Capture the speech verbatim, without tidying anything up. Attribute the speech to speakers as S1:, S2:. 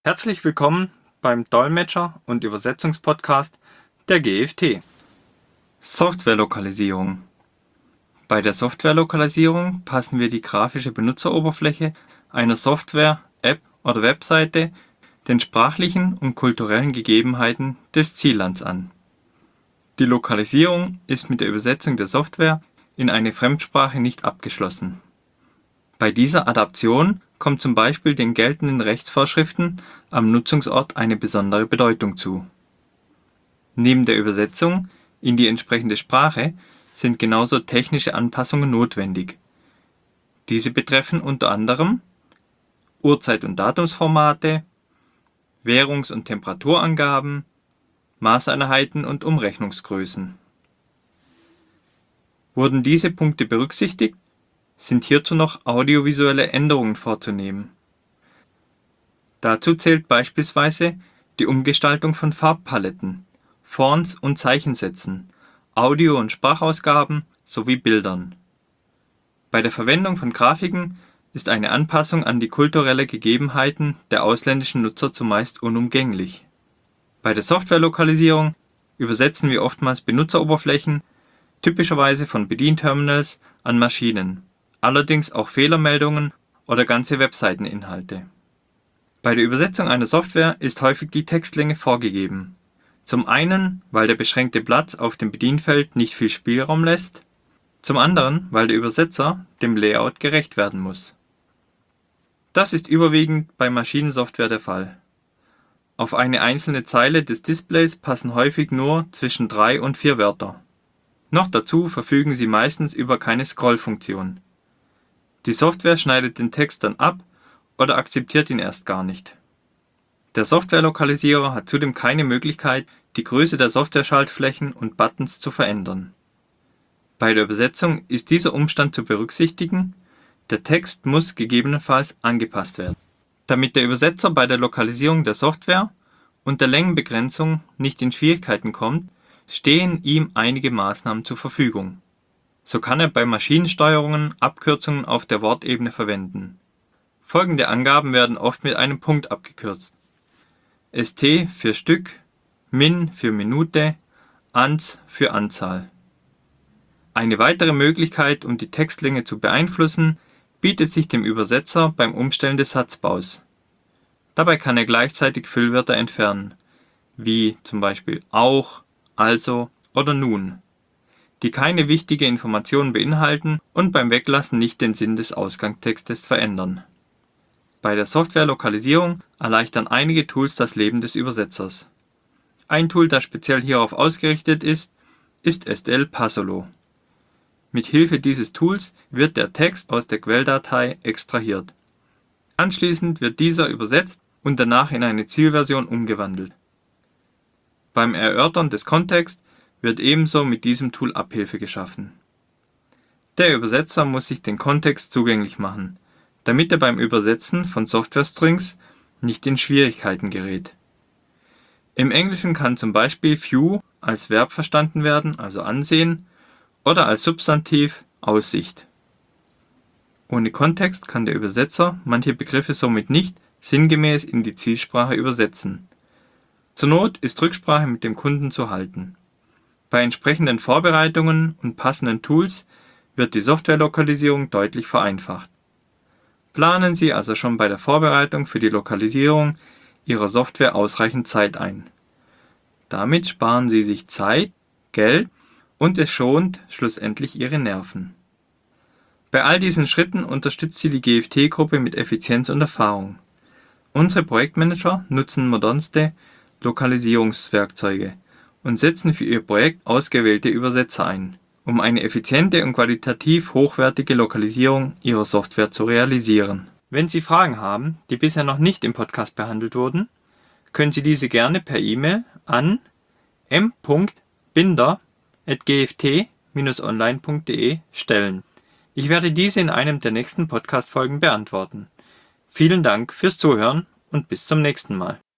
S1: Herzlich willkommen beim Dolmetscher- und Übersetzungspodcast der G F T. Softwarelokalisierung. Bei der Softwarelokalisierung passen wir die grafische Benutzeroberfläche einer Software, App oder Webseite den sprachlichen und kulturellen Gegebenheiten des Ziellands an. Die Lokalisierung ist mit der Übersetzung der Software in eine Fremdsprache nicht abgeschlossen. Bei dieser Adaption kommt zum Beispiel den geltenden Rechtsvorschriften am Nutzungsort eine besondere Bedeutung zu. Neben der Übersetzung in die entsprechende Sprache sind genauso technische Anpassungen notwendig. Diese betreffen unter anderem Uhrzeit- und Datumsformate, Währungs- und Temperaturangaben, Maßeinheiten und Umrechnungsgrößen. Wurden diese Punkte berücksichtigt, sind hierzu noch audiovisuelle Änderungen vorzunehmen. Dazu zählt beispielsweise die Umgestaltung von Farbpaletten, Fonts und Zeichensätzen, Audio- und Sprachausgaben sowie Bildern. Bei der Verwendung von Grafiken ist eine Anpassung an die kulturellen Gegebenheiten der ausländischen Nutzer zumeist unumgänglich. Bei der Softwarelokalisierung übersetzen wir oftmals Benutzeroberflächen, typischerweise von Bedienterminals, an Maschinen, allerdings auch Fehlermeldungen oder ganze Webseiteninhalte. Bei der Übersetzung einer Software ist häufig die Textlänge vorgegeben. Zum einen, weil der beschränkte Platz auf dem Bedienfeld nicht viel Spielraum lässt, zum anderen, weil der Übersetzer dem Layout gerecht werden muss. Das ist überwiegend bei Maschinensoftware der Fall. Auf eine einzelne Zeile des Displays passen häufig nur zwischen drei und vier Wörter. Noch dazu verfügen sie meistens über keine Scrollfunktion. Die Software schneidet den Text dann ab oder akzeptiert ihn erst gar nicht. Der Softwarelokalisierer hat zudem keine Möglichkeit, die Größe der Software-Schaltflächen und Buttons zu verändern. Bei der Übersetzung ist dieser Umstand zu berücksichtigen, der Text muss gegebenenfalls angepasst werden. Damit der Übersetzer bei der Lokalisierung der Software und der Längenbegrenzung nicht in Schwierigkeiten kommt, stehen ihm einige Maßnahmen zur Verfügung. So kann er bei Maschinensteuerungen Abkürzungen auf der Wortebene verwenden. Folgende Angaben werden oft mit einem Punkt abgekürzt: S T für Stück, Min für Minute, Ans für Anzahl. Eine weitere Möglichkeit, um die Textlänge zu beeinflussen, bietet sich dem Übersetzer beim Umstellen des Satzbaus. Dabei kann er gleichzeitig Füllwörter entfernen, wie zum Beispiel auch, also oder nun, die keine wichtige Information beinhalten und beim Weglassen nicht den Sinn des Ausgangstextes verändern. Bei der Softwarelokalisierung erleichtern einige Tools das Leben des Übersetzers. Ein Tool, das speziell hierauf ausgerichtet ist, ist S T L Passolo. Mit Hilfe dieses Tools wird der Text aus der Quelldatei extrahiert. Anschließend wird dieser übersetzt und danach in eine Zielversion umgewandelt. Beim Erörtern des Kontexts wird ebenso mit diesem Tool Abhilfe geschaffen. Der Übersetzer muss sich den Kontext zugänglich machen, damit er beim Übersetzen von Software-Strings nicht in Schwierigkeiten gerät. Im Englischen kann zum Beispiel View als Verb verstanden werden, also ansehen, oder als Substantiv Aussicht. Ohne Kontext kann der Übersetzer manche Begriffe somit nicht sinngemäß in die Zielsprache übersetzen. Zur Not ist Rücksprache mit dem Kunden zu halten. Bei entsprechenden Vorbereitungen und passenden Tools wird die Softwarelokalisierung deutlich vereinfacht. Planen Sie also schon bei der Vorbereitung für die Lokalisierung Ihrer Software ausreichend Zeit ein. Damit sparen Sie sich Zeit, Geld und es schont schlussendlich Ihre Nerven. Bei all diesen Schritten unterstützt Sie die G F T-Gruppe mit Effizienz und Erfahrung. Unsere Projektmanager nutzen modernste Lokalisierungswerkzeuge und setzen für ihr Projekt ausgewählte Übersetzer ein, um eine effiziente und qualitativ hochwertige Lokalisierung Ihrer Software zu realisieren. Wenn Sie Fragen haben, die bisher noch nicht im Podcast behandelt wurden, können Sie diese gerne per E-Mail an m punkt binder at g f t dash online punkt de stellen. Ich werde diese in einem der nächsten Podcast-Folgen beantworten. Vielen Dank fürs Zuhören und bis zum nächsten Mal.